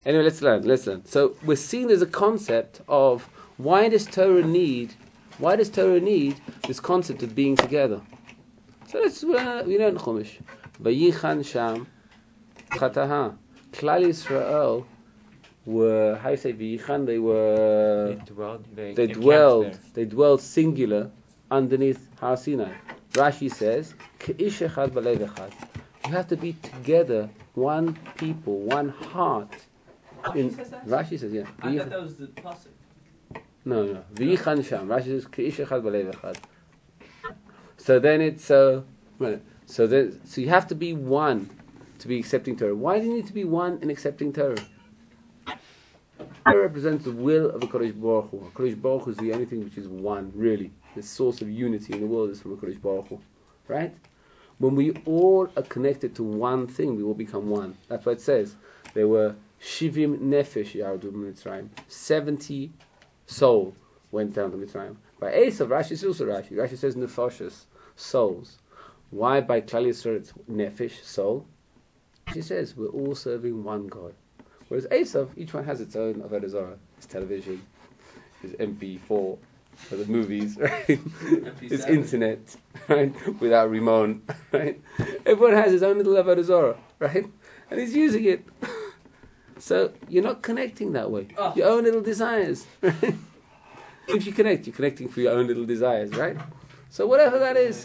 Anyway, let's learn. So we're seeing there's a concept of why does Torah need this concept of being together? So let's, we learn Chumash. Vayichan Sham Chataha. Klal Yisrael were, how you say Vayichan? They dwelled singular underneath Har Sinai. Rashi says, K'ish echad b'lev echad. You have to be together, one people, one heart. Rashi says, yeah. I thought that was the pasuk. No. V'yichan sham. Rashi says, K'ish echad b'lev echad. So then it's so you have to be one to be accepting Torah. Why do you need to be one in accepting Torah? Torah represents the will of the Kodesh Baruch Hu. Kodesh Baruch Hu is the only thing which is one, really. The source of unity in the world is from the Kodesh Baruch Hu. Right? When we all are connected to one thing, we all become one. That's what it says. There were Shivim Nefesh Yardu Mitzrayim. 70 soul went down to Mitzrayim. By Esav, Rashi is also Rashi. Rashi says Nefashas, souls. Why by Klal Yisrael it's Nefesh, soul? She says we're all serving one God. Whereas Esav, each one has its own Avodah Zarah. His television, his MP4, for the movies, right? His internet, right? Without remote, right? Everyone has his own little Avodah Zarah, right? And he's using it. So you're not connecting that way. Your own little desires, right? If you connect, you're connecting for your own little desires, right? So whatever that is.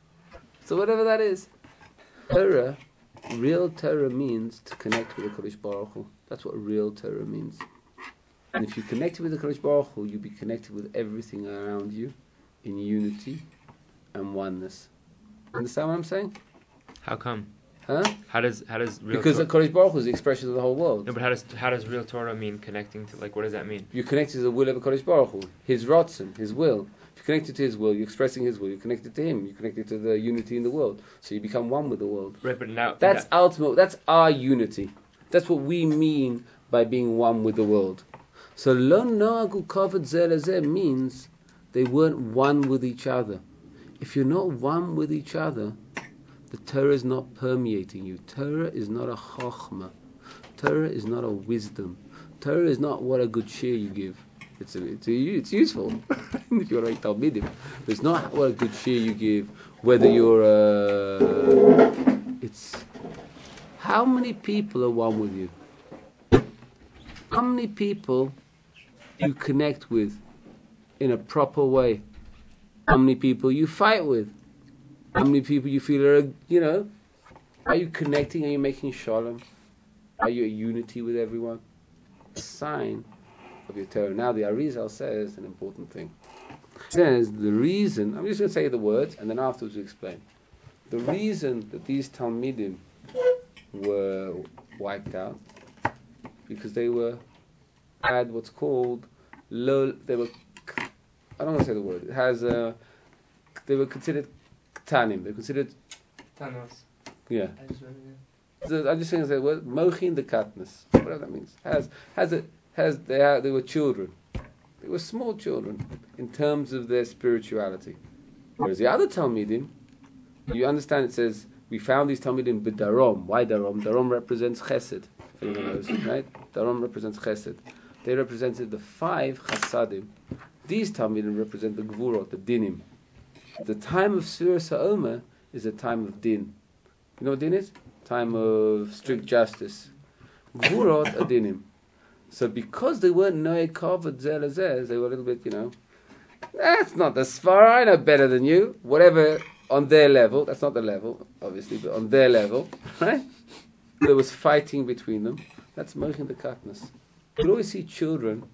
Torah, real Torah means to connect with the Kodesh Baruch Hu. That's what real Torah means. And if you connect with the Kodesh Baruch Hu, you'll be connected with everything around you in unity and oneness. Understand what I'm saying? How come? Huh? How does real because Torah... the Kodesh Baruch Hu is the expression of the whole world. No, but how does real Torah mean connecting to, like, what does that mean? You're connected to the will of the Kodesh Baruch Hu, His Ratzon, His will. If you're connected to His will, you're expressing His will. You're connected to Him. You're connected to the unity in the world. So you become one with the world. Right, but now that's ultimate. That's our unity. That's what we mean by being one with the world. So lo noagu kavod zeh lezeh means they weren't one with each other. If you're not one with each other, the Torah is not permeating you. Torah is not a chokhmah. Torah is not a wisdom. Torah is not what a good share you give. It's useful if you want to make talmidim. But it's not what a good share you give. Whether you're it's how many people are one with you. How many people you connect with in a proper way? How many people you fight with? How many people you feel are, are you connecting? Are you making shalom? Are you a unity with everyone? A sign of your Torah. Now the Arizal says an important thing. He says the reason, I'm just going to say the words and then afterwards we'll explain. The reason that these Talmidim were wiped out because they had what's called I don't want to say the word. They were considered Ktanim. They're considered Tanos. Yeah. I'm just saying the word Mochin the Katnas. Whatever that means. They were children. They were small children in terms of their spirituality. Whereas the other Talmidim, you understand it says we found these Talmidim b'Darom. Why Darom? Darom represents Chesed. If anyone knows, right? Darom represents Chesed. They represented the 5 Chasadim. These Talmidim represent the Gvurot, the Dinim. The time of Sfiras HaOmer is a time of Din. You know what Din is? Time of strict justice. Gvurot are Dinim. So because they weren't Noe Kavod Zeh Lezeh, they were a little bit, that's not the Sfar, I know better than you. Whatever, on their level, that's not the level, obviously, but on their level, right? There was fighting between them. That's Mochin the Katnas. You always see children,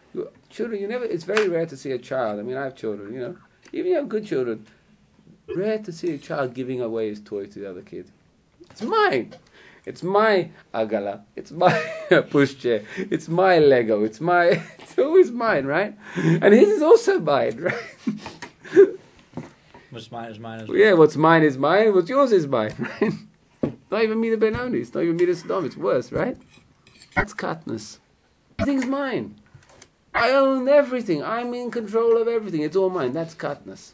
it's very rare to see a child. I mean, I have children, Even you have good children, rare to see a child giving away his toy to the other kid. It's mine. It's my agala. It's my pushchair. It's my Lego. It's always mine, right? And his is also mine, right? What's mine is mine as well. Yeah, what's mine is mine. What's yours is mine, right? Not even me the Benoni. It's not even me the Sodom. It's worse, right? That's katnus. Everything's mine. I own everything. I'm in control of everything. It's all mine. That's katnus.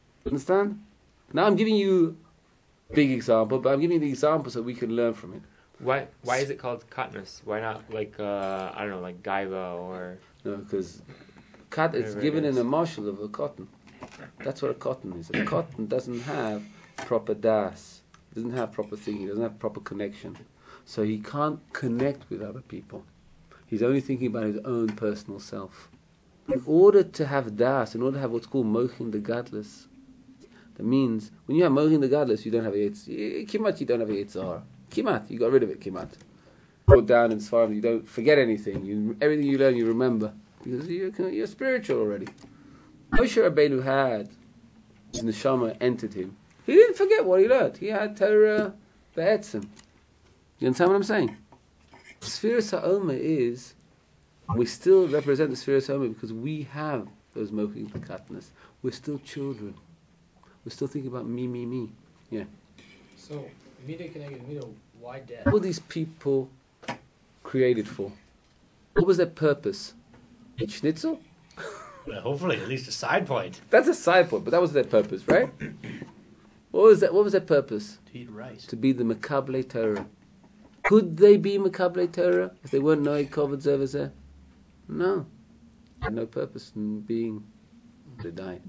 Understand? Now I'm giving you a big example, but I'm giving you the example so we can learn from it. Why is it called katnus? Why not like I don't know, like gaiva or No, because it's Whatever given it in is. a marshal of a cotton. That's what a cotton is. A cotton doesn't have proper das, doesn't have proper thinking, doesn't have proper connection. So he can't connect with other people. He's only thinking about his own personal self. In order to have das, in order to have what's called mochin the gadlus, that means when you have mochin the gadlus, you don't have a kimat, you don't have a yitzhar. Kimat, you got rid of it. Kimat. Put down in Sfarim, you don't forget anything. Everything you learn, you remember because you're spiritual already. Moshe Rabbeinu had his neshama entered him. He didn't forget what he learned. He had Torah be'etzim. You understand what I'm saying? Sfiras ha'omer is, we still represent the Sfiras ha'omer because we have those mochin katnas. We're still children. We're still thinking about me. Yeah. So, Mida connected Mida, why death? What were these people created for? What was their purpose? Eat schnitzel? Well, hopefully, at least a side point. That's a side point, but that was their purpose, right? What was their purpose? To eat rice. To be the Makabele Torah. Could they be Makabele Torah if they weren't Noeg Kovod Zevazeh? No. They had no purpose in being. They died.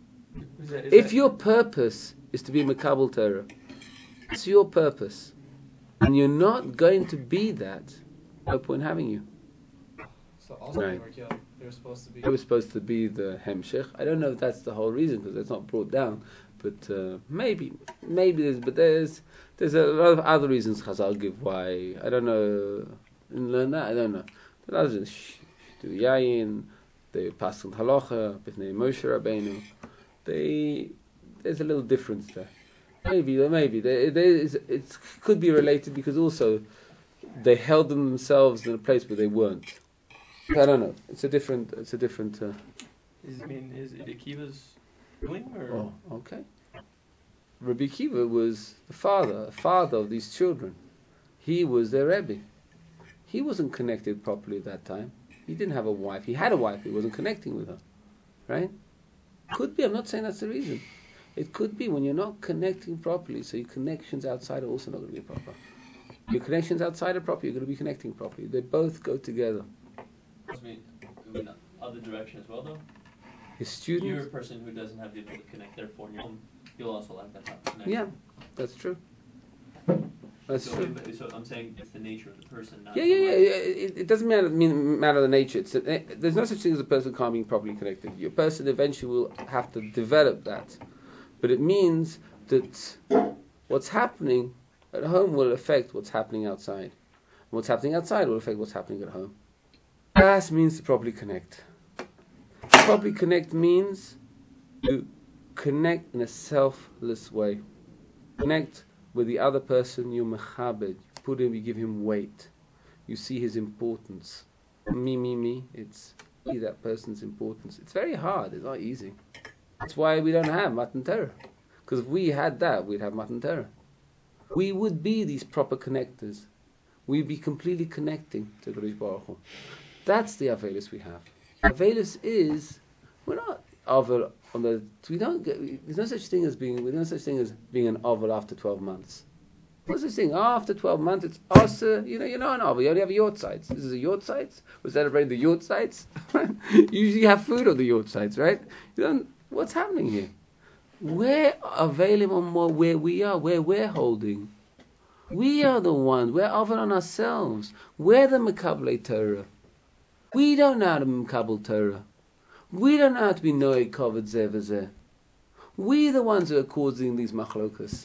If your purpose is to be Makabel Torah, it's your purpose, and you're not going to be that, no point having you. So also Right. they were supposed to be. It was supposed to be the Hemshech. I don't know if that's the whole reason because it's not brought down, but maybe there's a lot of other reasons Chazal give why. I don't know. And learn that I don't know. But others is do yayin, they pass on halacha, b'nei Moshe Rabbeinu. There's a little difference there. Maybe it could be related because also they held themselves in a place where they weren't. I don't know. It's a different. Is it Akiva's doing or? Oh, okay. Rabbi Akiva was the father of these children. He was their Rebbe. He wasn't connected properly at that time. He didn't have a wife. He had a wife. He wasn't connecting with her. Right? Could be. I'm not saying that's the reason. It could be when you're not connecting properly, so your connections outside are also not going to be proper. Your connections outside are proper, you're going to be connecting properly. They both go together. I mean, in the other direction as well, though. His You're a students... person who doesn't have the ability to connect. Therefore, in your home, you'll also lack that type of connection. Yeah, that's true. That's So, true. so I'm saying it's the nature of the person, not Yeah. so much- It doesn't matter the nature. There's no such thing as a person can't be properly connected. Your person eventually will have to develop that. But it means that what's happening at home will affect what's happening outside. What's happening outside will affect what's happening at home. Das means to properly connect. Properly connect means to connect in a selfless way. Connect with the other person, you mechabed, you put him, you give him weight. You see his importance. Me. It's see that person's importance. It's very hard, it's not easy. That's why we don't have Matan Torah. Because if we had that, we'd have Matan Torah. We would be these proper connectors. We'd be completely connecting to Kadosh Baruch Hu. That's the Avelis we have. Avelis is, we're not Avel on the, there's no such thing as being an Avel after 12 months. There's no such thing, after 12 months it's also, you're not an Avel, you only have yort sites. This is a yort sites, we're celebrating the yort sites. You usually have food on the yort sites, right? What's happening here? We're availing on more where we are, where we're holding. We are the ones, we're Avel on ourselves. We're the Mekabelei Torah. We don't know how to Mekabel Torah. We don't know how to be Noeg Kovod Zevazeh. We're the ones who are causing these machlokas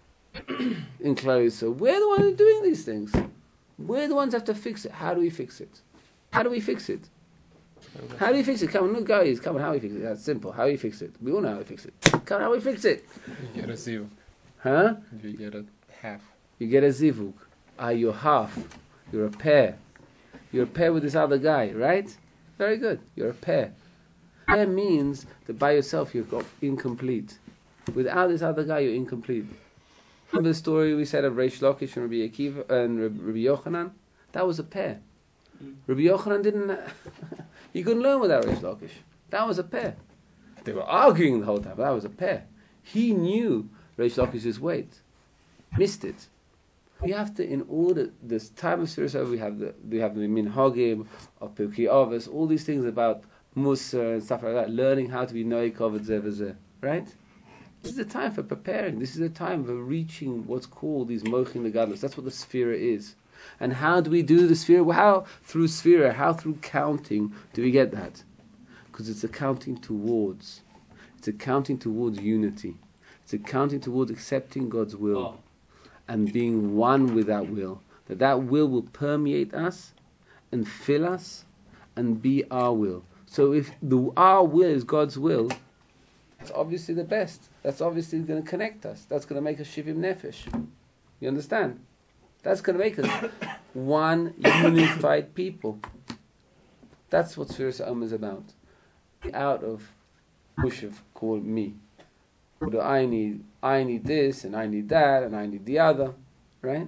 in Klal Yisrael. We're the ones who are doing these things. We're the ones who have to fix it. How do we fix it? How do we fix it? How do we fix it? Come on, look, guys. Come on, how do we fix it? That's simple. How do we fix it? We all know how we fix it. Come on, how do we fix it? You get a zivug. Huh? You get a half. You get a zivug. You're half. You're a pair. You're a pair with this other guy, right? Very good. You're a pair. Pair means that by yourself you're incomplete. Without this other guy, you're incomplete. Remember the story we said of Reish Lakish and Rabbi Akiva and Rabbi Yochanan? That was a pair. Rabbi Yochanan didn't... he couldn't learn without Reish Lakish. That was a pair. They were arguing the whole time, but that was a pair. He knew Reish Lakish's weight. Missed it. We have to, in order, this time of Sfiras we have the minhagim of Pirkei Avos, all these things about Musa and stuff like that, learning how to be Noei Kavod Zeh V'Zeh, right? This is the time for preparing. This is the time for reaching what's called these Mochin Legadlos. That's what the Sfira is. And how do we do the Sfira? Well, how through Sfira, how through counting do we get that? Because it's a counting towards. It's a counting towards unity. It's a counting towards accepting God's will and being one with that will. That will permeate us and fill us and be our will. So if our will is God's will, that's obviously the best. That's obviously going to connect us. That's going to make us Shivim Nefesh. You understand? That's going to make us one unified people. That's what Sfiras Ha'om is about. Out of Mushav called me. I need this, and I need that, and I need the other, right?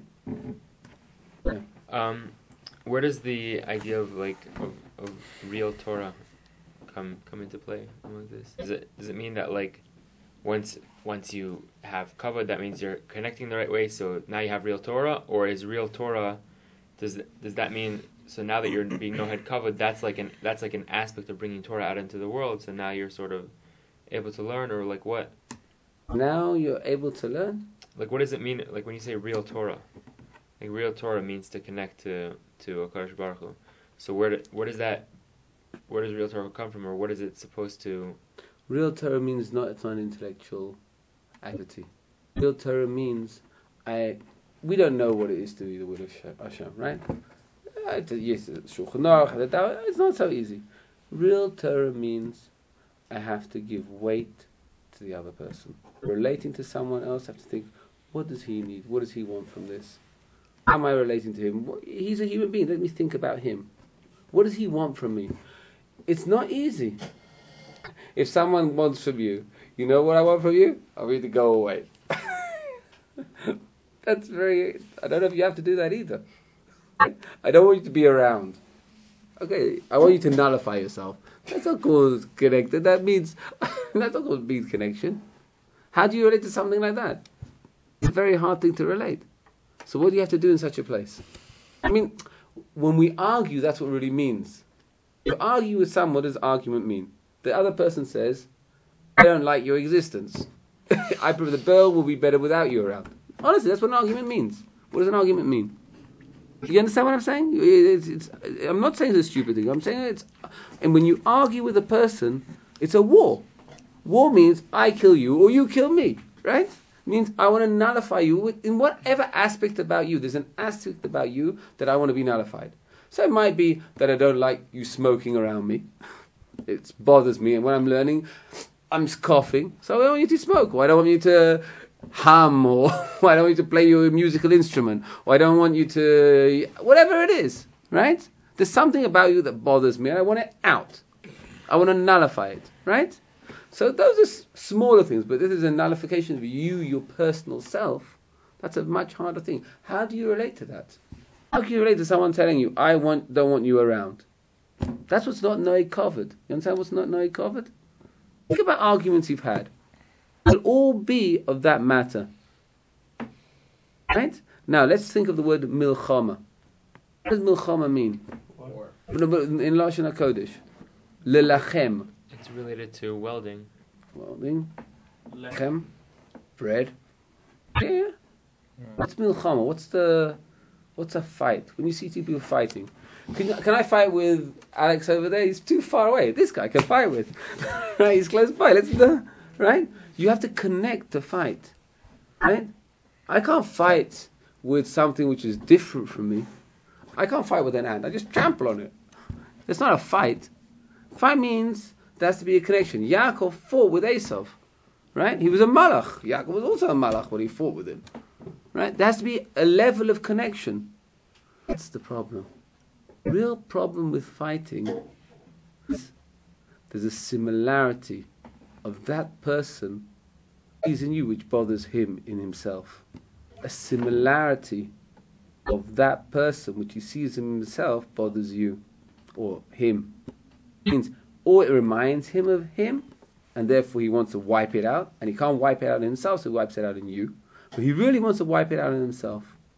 Yeah. Where does the idea of of real Torah come into play with this? Does it mean that once you have kavod, that means you're connecting the right way, so now you have real Torah, or is real Torah? Does that mean so now that you're being no head kavod, that's like an aspect of bringing Torah out into the world? So now you're sort of able to learn, or what? Now you're able to learn? What does it mean, when you say real Torah? Real Torah means to connect to HaKadosh Baruch Hu. So where does real Torah come from, or what is it supposed to? Real Torah means it's not an intellectual activity. Real Torah means we don't know what it is to be the will of Hashem, right? Yes, Shulchan Aruch, it's not so easy. Real Torah means I have to give weight to the other person. Relating to someone else, I have to think, what does he need? What does he want from this? How am I relating to him? He's a human being. Let me think about him. What does he want from me? It's not easy. If someone wants from you, you know what I want from you? I want you to go away. That's I don't know if you have to do that either. I don't want you to be around. Okay, I want you to nullify yourself. That's not called connected. That's not called being connection. How do you relate to something like that? It's a very hard thing to relate. So what do you have to do in such a place? When we argue, that's what it really means. You argue with someone, what does argument mean? The other person says, I don't like your existence. I prefer the world will be better without you around. Honestly, that's what an argument means. What does an argument mean? You understand what I'm saying? I'm not saying it's a stupid thing. I'm saying and when you argue with a person, it's a war. War means I kill you or you kill me, right? It means I want to nullify you in whatever aspect about you. There's an aspect about you that I want to be nullified. So it might be that I don't like you smoking around me. It bothers me, and when I'm learning, I'm coughing. So I don't want you to smoke, or I don't want you to hum, or I don't want you to play your musical instrument, or I don't want you to... whatever it is, right? There's something about you that bothers me, and I want it out. I want to nullify it, right? So those are smaller things, but this is a nullification of you, your personal self. That's a much harder thing. How do you relate to that? How can you relate to someone telling you, don't want you around? That's what's not Noei Kavod. You understand what's not Noei Kavod? Think about arguments you've had. They'll all be of that matter. Right? Now, let's think of the word milchama. What does milchama mean? War. In Lashon HaKodesh. Lelachem. It's related to welding. Welding. Lechem. Bread. Yeah. What's milchama? What's a fight? When you see two people fighting. Can I fight with Alex over there? He's too far away. This guy can fight with. Right? He's close by. Right? You have to connect to fight. Right? I can't fight with something which is different from me. I can't fight with an ant. I just trample on it. It's not a fight. Fight means there has to be a connection. Yaakov fought with Esav. Right? He was a malach. Yaakov was also a malach when he fought with him. Right? There has to be a level of connection. That's the problem. Real problem with fighting is there's a similarity of that person is in you which bothers him in himself. A similarity of that person which he sees in himself bothers you or him. It means or it reminds him of him and therefore he wants to wipe it out and he can't wipe it out in himself so he wipes it out in you. But he really wants to wipe it out in himself.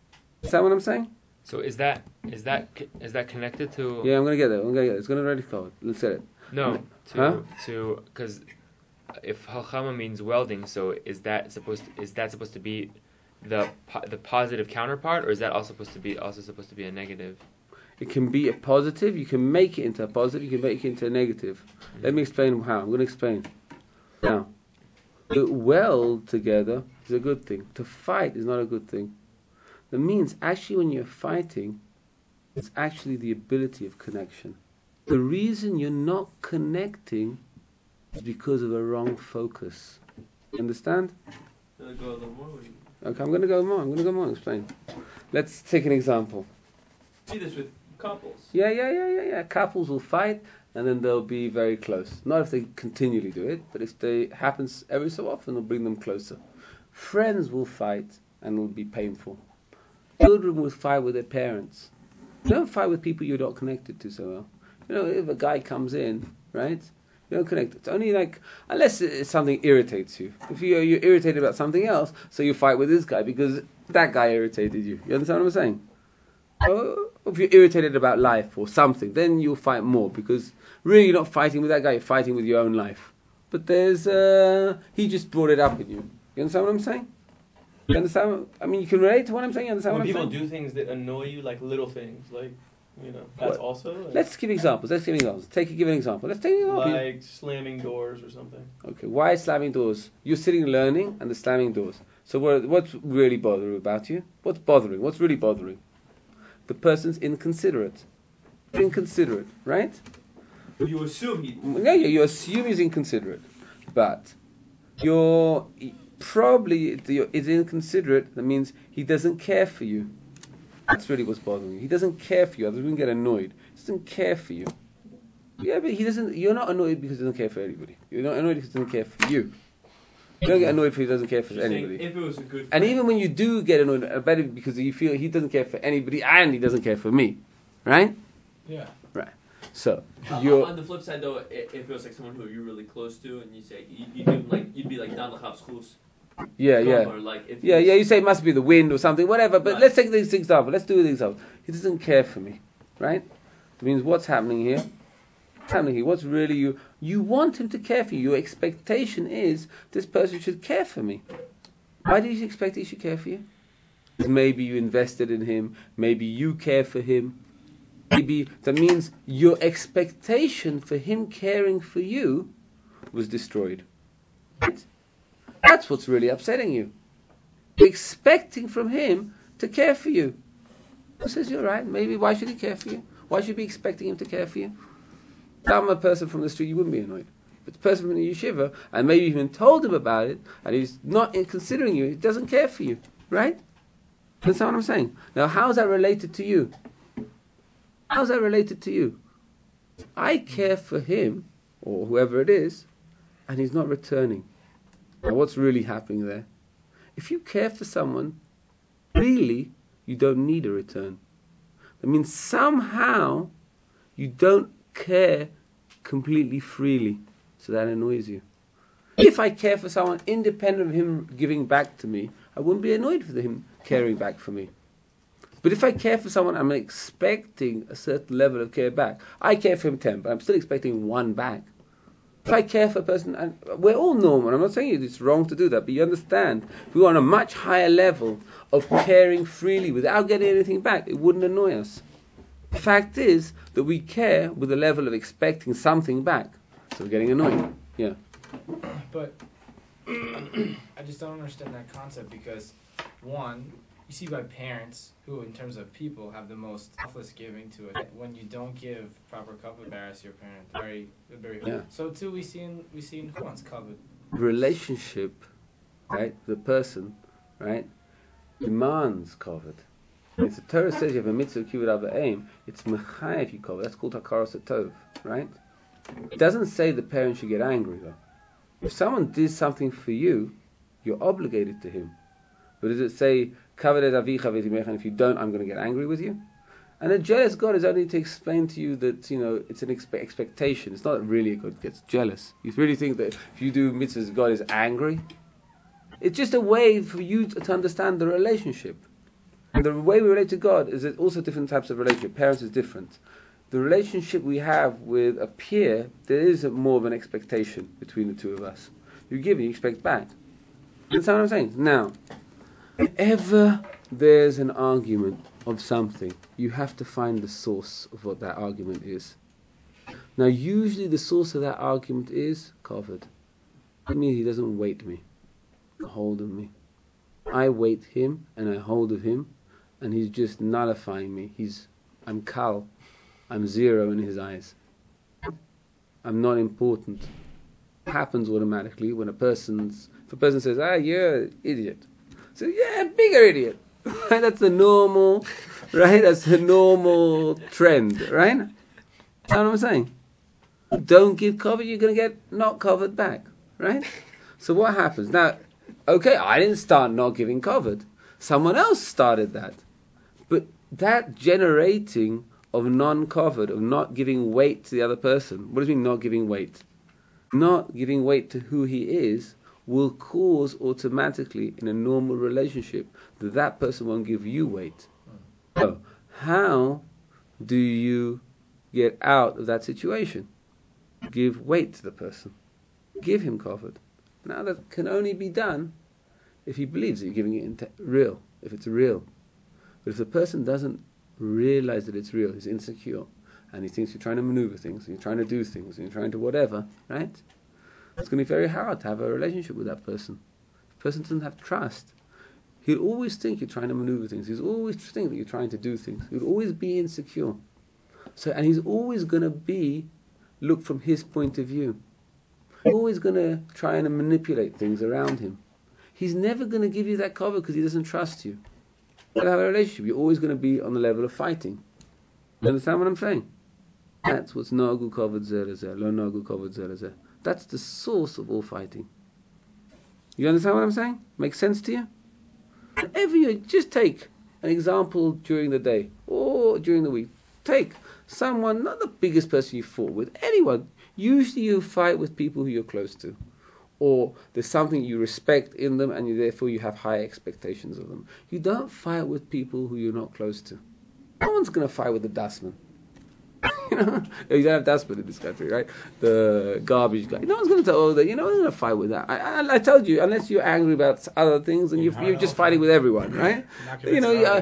Is that what I'm saying? So is that connected to? Yeah, I'm gonna get there. It's gonna already covered. Let's say it. No, Huh? to because if halchama means welding, so is that supposed to be the positive counterpart, or is that also supposed to be a negative? It can be a positive. You can make it into a positive. You can make it into a negative. Let me explain how. I'm going to explain. Now, to weld together is a good thing. To fight is not a good thing. That means actually when you're fighting, it's actually the ability of connection. The reason you're not connecting is because of a wrong focus. Understand? Go a little more. Or you Okay, I'm going to go more and explain. Let's take an example. see this with couples. Yeah. Couples will fight and then they'll be very close. Not if they continually do it, but if it happens every so often, it'll bring them closer. Friends will fight and it'll be painful. Children will fight with their parents. Don't fight with people you're not connected to so well. You know, if a guy comes in, right? You don't connect. It's only like, unless something irritates you. If you're irritated about something else, so you fight with this guy because that guy irritated you. You understand what I'm saying? Or if you're irritated about life or something, then you'll fight more because really you're not fighting with that guy, you're fighting with your own life. But there's, he just brought it up in you. You understand what I'm saying? You understand? I mean, you can relate to what I'm saying. You understand When what I'm people saying? do things that annoy you, like little things, like, you know, that's What? also like, Let's give examples. Give an example. Let's take an example. like slamming doors or something. Okay, why slamming doors? You're sitting learning and they're slamming doors. So what's really bothering about you? What's bothering? What's really bothering? The person's inconsiderate. Inconsiderate, right? You assume he. Yeah, you assume he's inconsiderate. But you're it's inconsiderate. That means he doesn't care for you. That's really what's bothering you. He doesn't care for you. Others wouldn't get annoyed. He doesn't care for you. Yeah, but he doesn't. You're not annoyed because he doesn't care for anybody. You're not annoyed because he doesn't care for you. You don't get annoyed because he doesn't care for You're saying anybody. if it was a good. And friend, even when you do get annoyed about it because you feel he doesn't care for anybody and he doesn't care for me, right? Yeah. Right. So on the flip side, though, if it was like someone who you're really close to, and you say you'd be like Dan Lachav's chus. yeah. Or like if Yeah, you say it must be the wind or something, whatever. But Right. let's take this example. Let's do the example. He doesn't care for me, right? That means what's happening here? What's really you? You want him to care for you. Your expectation is this person should care for me. Why do you expect he should care for you? Maybe you invested in him. Maybe you care for him. Maybe that means your expectation for him caring for you was destroyed. Right? That's what's really upsetting you. You're expecting from him to care for you. Who says you're right? Maybe why should he care for you? Why should you be expecting him to care for you? If I'm a person from the street, you wouldn't be annoyed. But the person from the yeshiva, and maybe you even told him about it, and he's not considering you, he doesn't care for you, right? That's what I'm saying. Now, how is that related to you? How's that related to you? I care for him, or whoever it is, and he's not returning. Now, what's really happening there? If you care for someone, really, you don't need a return. That means somehow you don't care completely freely, so that annoys you. If I care for someone independent of him giving back to me, I wouldn't be annoyed for him caring back for me. But if I care for someone, I'm expecting a certain level of care back. I care for him 10, but I'm still expecting 1 back. If I care for a person, and we're all normal, I'm not saying it's wrong to do that, but you understand, if we were on a much higher level of caring freely without getting anything back, it wouldn't annoy us. The fact is that we care with a level of expecting something back, so we're getting annoyed. Yeah. But I just don't understand that concept because, one, you see by parents who, in terms of people, have the most selfless giving to it. When you don't give proper kavod embarrass your parent, very. Yeah. So too, we see in who wants kavod. Relationship, right? The person, right, demands kavod. If the Torah says you have a mitzvah kivud aim, it's mechayev you kavod. That's called hakaras hatov, right? It doesn't say the parent should get angry though. If someone did something for you, you're obligated to him. But does it say kavod et avicha v'et imecha, and if you don't, I'm going to get angry with you? And a jealous God is only to explain to you that, it's an expectation. It's not really a God gets jealous. You really think that if you do mitzvahs, God is angry? It's just a way for you to understand the relationship. And the way we relate to God is there's also different types of relationship. Parents is different. The relationship we have with a peer, there is more of an expectation between the two of us. You give and you expect back. You understand what I'm saying? Now, whenever there's an argument of something, you have to find the source of what that argument is. Now, usually the source of that argument is covered. That means he doesn't weight me, hold of me. I weight him and I hold of him, and he's just nullifying me. I'm kal. I'm zero in his eyes. I'm not important. It happens automatically when if a person says, you're an idiot. So, yeah, bigger idiot. Right? That's the normal, right? That's the normal trend, right? That's what I'm saying. Don't give cover, you're going to get not covered back, right? So what happens? Now, okay, I didn't start not giving covered. Someone else started that. But that generating of non-covered, of not giving weight to the other person. What does it mean not giving weight? Not giving weight to who he is will cause automatically in a normal relationship that person won't give you weight. So, how do you get out of that situation? Give weight to the person. Give him covered. Now that can only be done if he believes that you're giving it real, if it's real. But if the person doesn't realize that it's real, he's insecure, and he thinks you're trying to maneuver things, and you're trying to do things, and you're trying to whatever, right? It's going to be very hard to have a relationship with that person. If the person doesn't have trust, he'll always think you're trying to maneuver things. He'll always think that you're trying to do things. He'll always be insecure. And he's always going to look from his point of view. He's always going to try and manipulate things around him. He's never going to give you that cover because he doesn't trust you. To have a relationship, you're always going to be on the level of fighting. You understand what I'm saying? That's what's nagu covered zeh, lo nagu covered zeh. That's the source of all fighting. You understand what I'm saying? Makes sense to you? Whenever you just take an example during the day or during the week, take someone, not the biggest person you fought with, anyone. Usually you fight with people who you're close to, or there's something you respect in them and therefore you have high expectations of them. You don't fight with people who you're not close to. No one's going to fight with the dustman. You don't have dustman in this country, right? The garbage guy. No one's going to tell that. You're not going to fight with that. I told you, unless you're angry about other things, and you're just fighting with everyone, right? You're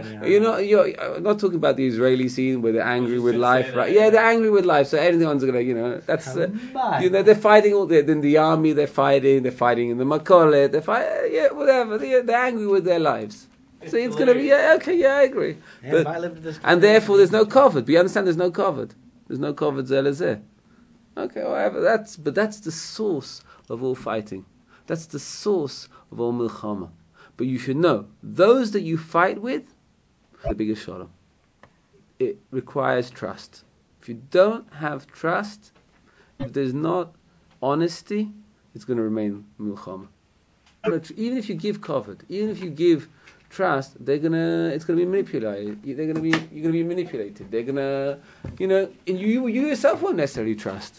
not talking about the Israeli scene where they're angry with life, right? Yeah, they're angry with life. So anyone's going to, that's they're fighting all. In the army, they're fighting in the Makolet. They're fighting, whatever. They're angry with their lives. So it's going to be, I agree. And therefore there's no covered. But you understand there's no covered. There's no covered zelazeh. Okay, whatever. That's the source of all fighting. That's the source of all milchama. But you should know, those that you fight with, the biggest shalom. It requires trust. If you don't have trust, if there's not honesty, it's going to remain milchama. But even if you give covered, even if you give trust, it's gonna be manipulated. You're gonna be manipulated. They're gonna, and you yourself won't necessarily trust.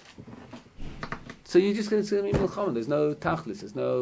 So it's gonna be milchama. There's no tachlis.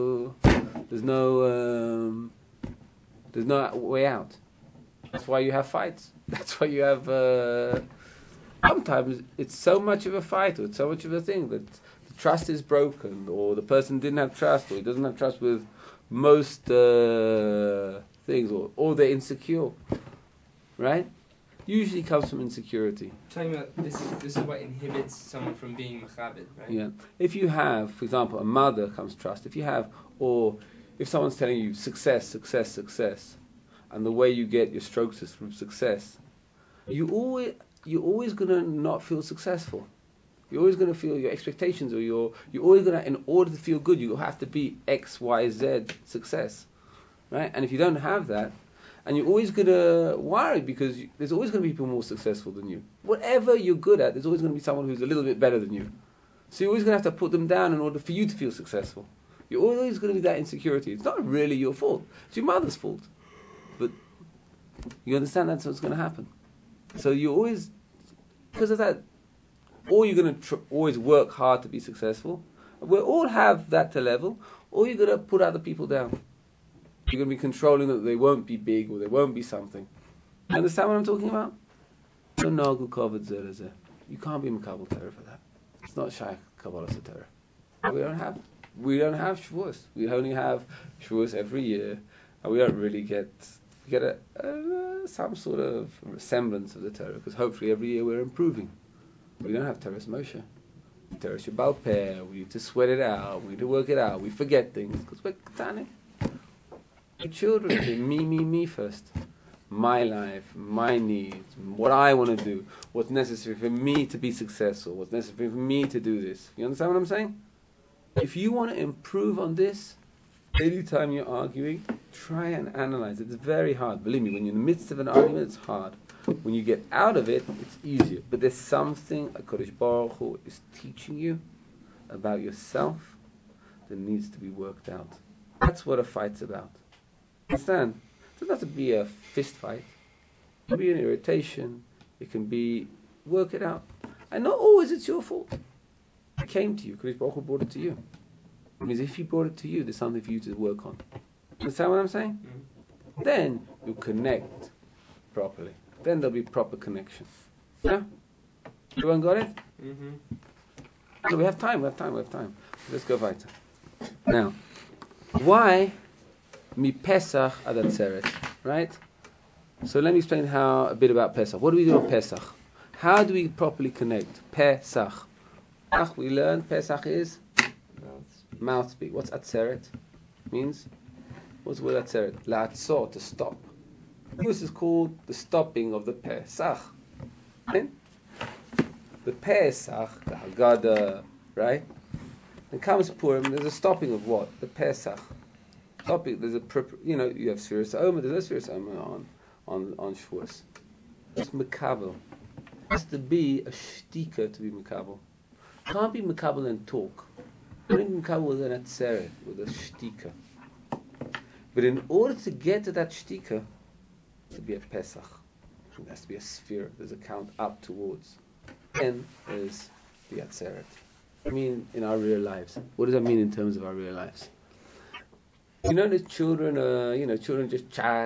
There's no way out. That's why you have fights. That's why you have. Sometimes it's so much of a fight, or it's so much of a thing that the trust is broken, or the person didn't have trust, or he doesn't have trust with most things, or they're insecure, right? Usually comes from insecurity. Talking about this is what inhibits someone from being mechabed, right? Yeah. If you have, for example, a mother comes trust. If someone's telling you success, and the way you get your strokes is from success, you're always gonna not feel successful. You're always going to feel your expectations, or you're always going to, in order to feel good, you have to be X, Y, Z success, right? And if you don't have that, and you're always going to worry because there's always going to be people more successful than you. Whatever you're good at, there's always going to be someone who's a little bit better than you. So you're always going to have to put them down in order for you to feel successful. You're always going to be that insecurity. It's not really your fault. It's your mother's fault. But you understand that's what's going to happen. So you always, because of that, or you're going to always work hard to be successful. We'll all have that to level. Or you're going to put other people down. You're going to be controlling that they won't be big or they won't be something. You understand what I'm talking about? You can't be Makabal Torah for that. It's not Shaykh Kabbalah Torah. We don't have Shavuos. We only have Shavuos every year, and we don't really get some sort of semblance of the Torah, because hopefully every year we're improving. We don't have Torah's Moshe. Torah's Shabbal Peh. We need to sweat it out. We need to work it out. We forget things because we're Ketani. The children, me first. My life, my needs, what I want to do, what's necessary for me to be successful, what's necessary for me to do this. You understand what I'm saying? If you want to improve on this, anytime you're arguing, try and analyze it. It's very hard. Believe me, when you're in the midst of an argument, it's hard. When you get out of it, it's easier. But there's something HaKadosh Baruch Hu is teaching you about yourself that needs to be worked out. That's what a fight's about. Understand? It doesn't have to be a fist fight. It can be an irritation. It can be work it out. And not always it's your fault. It came to you. Kadosh Baruch Hu brought it to you. It means if he brought it to you, there's something for you to work on. Understand what I'm saying? Mm-hmm. Then you connect properly. Then there'll be proper connection. Yeah? Everyone got it? Mm-hmm. So we have time. Let's go weiter. Now, why Mi Pesach ad Atzeret, right? So let me explain a bit about Pesach. What do we do on Pesach? How do we properly connect? Pesach. We learned Pesach is mouth speak. What's Atzeret? Means? What's the word Atzeret? La'atzor, to stop. This is called the stopping of the Pesach. Right? The Pesach, the Haggadah, right? And comes Purim, there's a stopping of what? The Pesach. Topic. There's you have Sfiras Omer. There's no Sfiras Omer on Shavuos. It's Makabel. It has to be a shtika to be Makabel. Can't be Makabel and talk. Only Makabel with an atzeret, with a shtika. But in order to get to that shtika, it has to be a Pesach. It has to be a sphere. There's a count up towards. Then there's the atzeret. I mean, in our real lives. What does that mean in terms of our real lives? You know, the children, children just chat.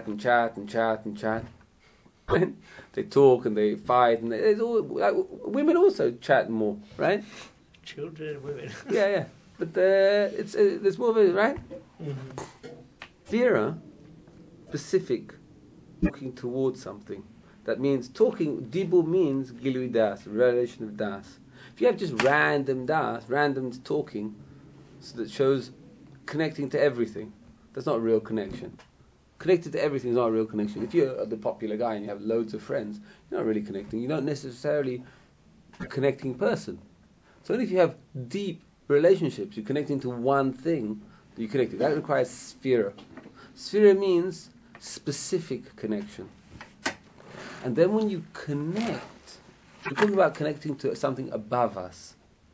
They talk and they fight, and women also chat more, right? Children, women. Yeah. But there's more of it, right? Mm-hmm. Vera, specific, looking towards something. That means talking. Dibur means gilui das, revelation of das. If you have just random talking, so that shows connecting to everything. That's not a real connection. Connected to everything is not a real connection. If you're the popular guy and you have loads of friends, you're not really connecting. You're not necessarily a connecting person. So only if you have deep relationships, you're connecting to one thing that you're connected. That requires sphera. Sphera means specific connection. And then when you connect, we're talking about connecting to something above us.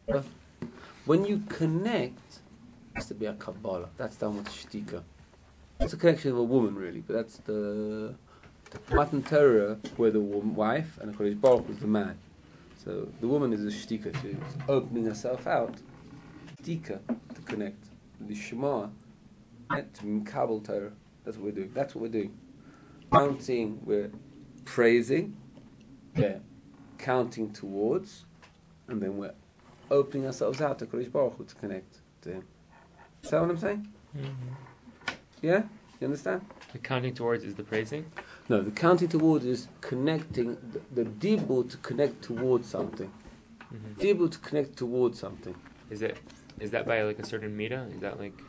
When you connect, it has to be a Kabbalah. That's done with shtika. It's a connection of a woman, really, but that's the Matan Torah, where the wife and the Kodesh Baruch was the man. So the woman is a shtika. She's opening herself out. Shtika, to connect. The Shema, to Mikabel Torah. That's what we're doing. Counting, we're praising, we're counting towards, and then we're opening ourselves out to Kodesh Baruch Hu to connect to Him. Is that what I'm saying? Mm-hmm. Yeah? You understand? The counting towards is the praising? No, the counting towards is connecting, the dibur to connect towards something. Mm-hmm. Dibur to connect towards something. Is that by like a certain midah? Is that like...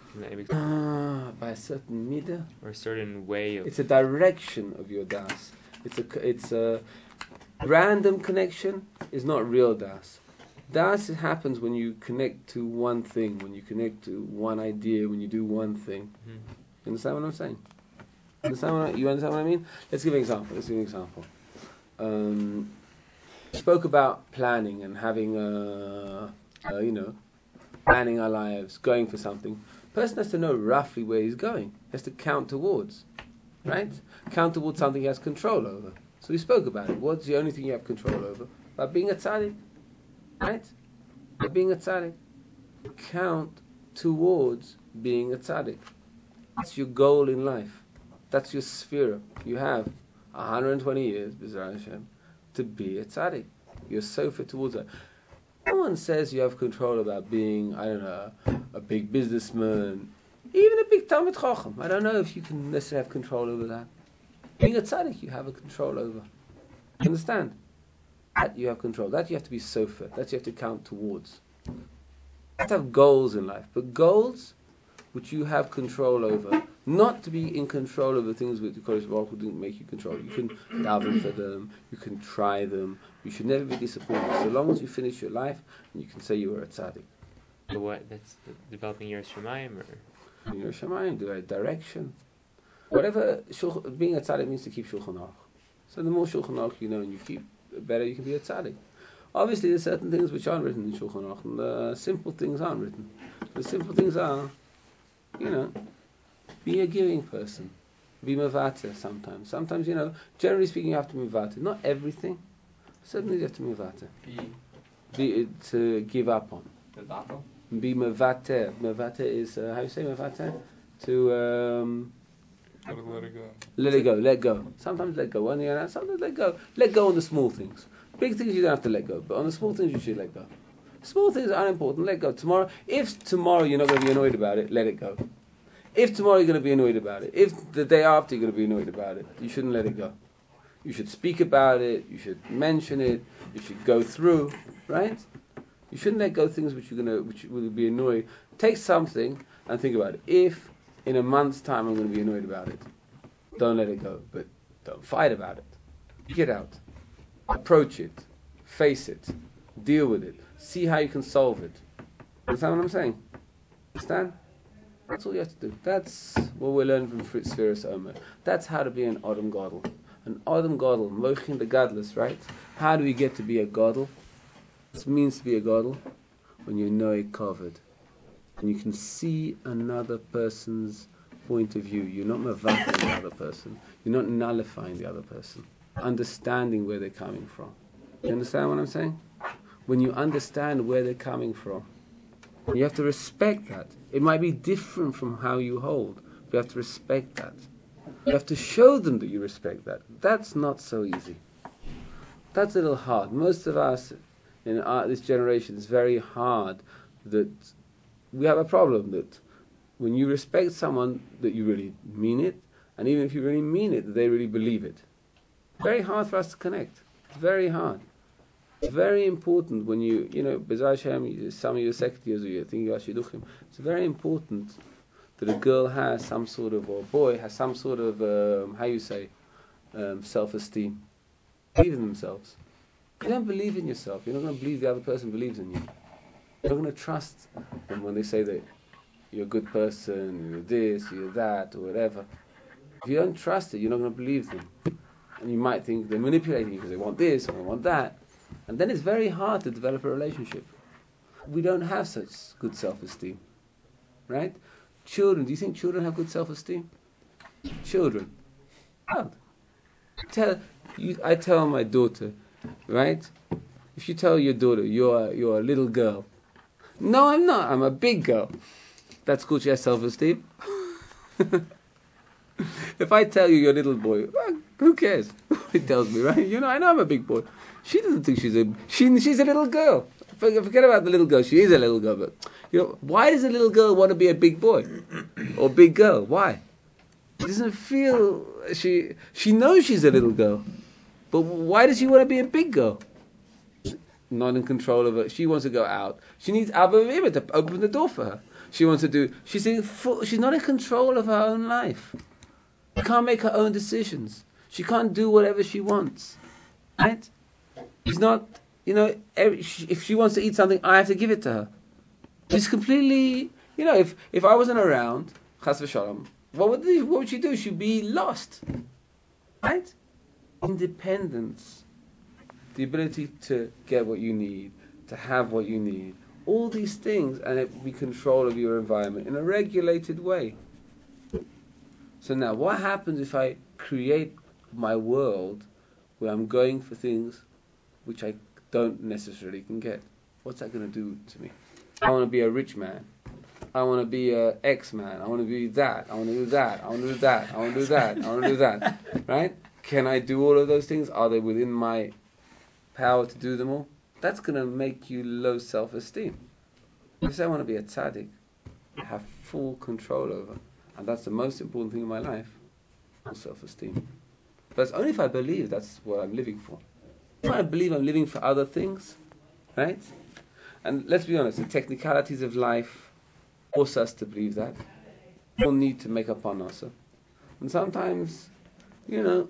by a certain midah? Or a certain way of... It's a direction of your das. It's a random connection is not real das. Das happens when you connect to one thing, when you connect to one idea, when you do one thing. Mm-hmm. You understand what I'm saying? You understand what I mean? Let's give an example. Spoke about planning and having, planning our lives, going for something. Person has to know roughly where he's going. He has to count towards, right? Count towards something he has control over. So we spoke about it. What's the only thing you have control over? By being a tzaddik. Right? Being a tzaddik. Count towards being a tzaddik. That's your goal in life. That's your sphere. You have 120 years, B'ezras Hashem, to be a tzaddik. You're so fit towards that. No one says you have control about being, I don't know, a big businessman, even a big Talmid Chacham. I don't know if you can necessarily have control over that. Being a tzaddik, you have a control over. You understand? That you have control. That you have to be so fit. That you have to count towards. You have to have goals in life. But goals which you have control over, not to be in control of the things which the Kodesh Baruch Hu didn't make you control. You can daven for them, you can try them, you should never be disappointed. So long as you finish your life, and you can say you were a tzaddik. So what? That's developing your Shemayim, or Your Shemayim, the right direction. Whatever, being a tzaddik means to keep Shulchan Aruch. So the more Shulchan Aruch you know and you keep, the better you can be a tzaddik. Obviously there's certain things which aren't written in Shulchan Aruch, and the simple things aren't written. The simple things are, be a giving person. Be mevater sometimes. Sometimes, generally speaking, you have to be mevater. Not everything. Certainly you have to be mevater. Be to give up on. The battle. Be mevater. Mevater is, how you say mevater? To, Gotta let it go. let go. Sometimes let go. Sometimes let go. Let go on the small things. Big things you don't have to let go, but on the small things you should let go. Small things are unimportant, let go. If tomorrow you're not going to be annoyed about it, let it go. If tomorrow you're going to be annoyed about it, if the day after you're going to be annoyed about it, you shouldn't let it go. You should speak about it, you should mention it, you should go through, right? You shouldn't let go things which will be annoyed. Take something and think about it. If in a month's time I'm going to be annoyed about it, don't let it go, but don't fight about it. Get out. Approach it. Face it. Deal with it. See how you can solve it. Understand what I'm saying? Understand? That's all you have to do. That's what we're learning from Sfiras Omer. That's how to be an Adam Gadol. An Adam Gadol, Mochin the Gadlus, right? How do we get to be a Gadol? What means to be a Gadol? When you know it covered. And you can see another person's point of view. You're not mavaking the other person. You're not nullifying the other person. Understanding where they're coming from. You understand what I'm saying? When you understand where they're coming from, you have to respect that. It might be different from how you hold, but you have to respect that. You have to show them that you respect that. That's not so easy. That's a little hard. Most of us in this generation, it's very hard that we have a problem that when you respect someone, that you really mean it, and even if you really mean it, that they really believe it. Very hard for us to connect. It's very hard. It's very important when B'ezras Hashem, some of your secretaries or you're thinking about Shidduchim, it's very important that a girl has some sort of, or a boy has some sort of, self-esteem. Believe in themselves. If you don't believe in yourself, you're not going to believe the other person believes in you. You're not going to trust them when they say that you're a good person, you're this, you're that, or whatever. If you don't trust it, you're not going to believe them. And you might think they're manipulating you because they want this or they want that. And then it's very hard to develop a relationship. We don't have such good self-esteem. Right? Children, do you think children have good self-esteem? Children. Oh. I tell my daughter, right? If you tell your daughter you're a little girl. No, I'm not. I'm a big girl. That's good. She has self-esteem. If I tell you you're a little boy, well, who cares? He tells me, right? I know I'm a big boy. She doesn't think she's a little girl. Forget about the little girl. She is a little girl, but why does a little girl want to be a big boy or big girl? Why? She doesn't feel she knows she's a little girl, but why does she want to be a big girl? Not in control of her. She wants to go out. She needs Abba V'Imah to open the door for her. She wants to do. She's not in control of her own life. She can't make her own decisions. She can't do whatever she wants. Right? She's not, if she wants to eat something, I have to give it to her. She's completely, if I wasn't around, Chas v'Shalom, what would she do? She'd be lost. Right? Independence. The ability to get what you need, to have what you need. All these things, and it be control of your environment in a regulated way. So now, what happens if I create my world where I'm going for things which I don't necessarily can get? What's that going to do to me? I want to be a rich man. I want to be an X-man. I want to be that. I want to do that. I want to do that. I want to do that. I want to do that. Right? Can I do all of those things? Are they within my power to do them all? That's going to make you low self-esteem. If you say I want to be a tzaddik, I have full control over, and that's the most important thing in my life, full self-esteem. But it's only if I believe that's what I'm living for. If I believe I'm living for other things, right? And let's be honest, the technicalities of life force us to believe that. We all need to make up our nasa. And sometimes, it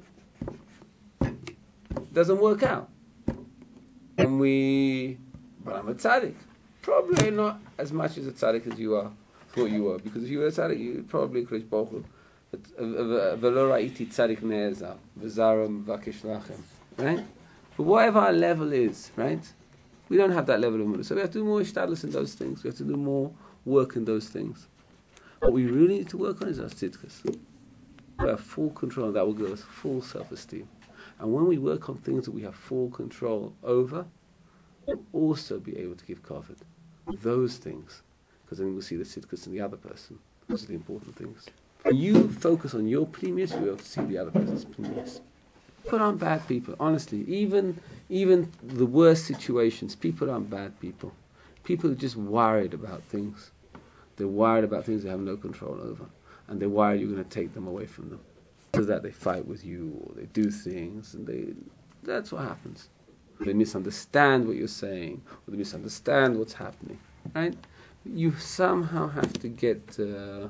doesn't work out. But I'm a tzaddik. Probably not as much as a tzaddik as you thought you were. Because if you were a tzaddik, you'd probably Krish Baruch V'lo ra'iti tzaddik ne'ezav v'zaram v'akish lachem. Right? But whatever our level is, right? We don't have that level of mudah. So we have to do more ishtadlus in those things. We have to do more work in those things. What we really need to work on is our tzidkas. We have full control, and that will give us full self-esteem. And when we work on things that we have full control over, we'll also be able to give kavod. Those things. Because then we'll see the tzidkas in the other person. Those are the important things. When you focus on your pnimius, you'll be able to see the other person's pnimius. People aren't bad people, honestly. Even the worst situations, people aren't bad people. People are just worried about things. They're worried about things they have no control over. And they're worried you're going to take them away from them. So that they fight with you, or they do things, and that's what happens. They misunderstand what you're saying, or they misunderstand what's happening. Right? You somehow have to get, through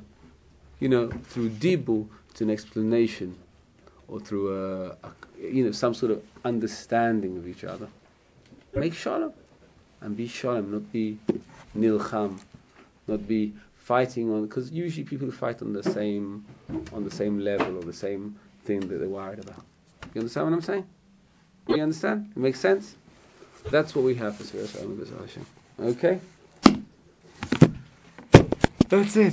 dibur to an explanation, or through some sort of understanding of each other. Make shalom, and be shalom, not be nilcham, not be fighting on, because usually people fight on the same level or the same thing that they're worried about. You understand what I'm saying? You understand? It makes sense? That's what we have for Sfiras Olam B'Ezras Hashem. Okay? That's it.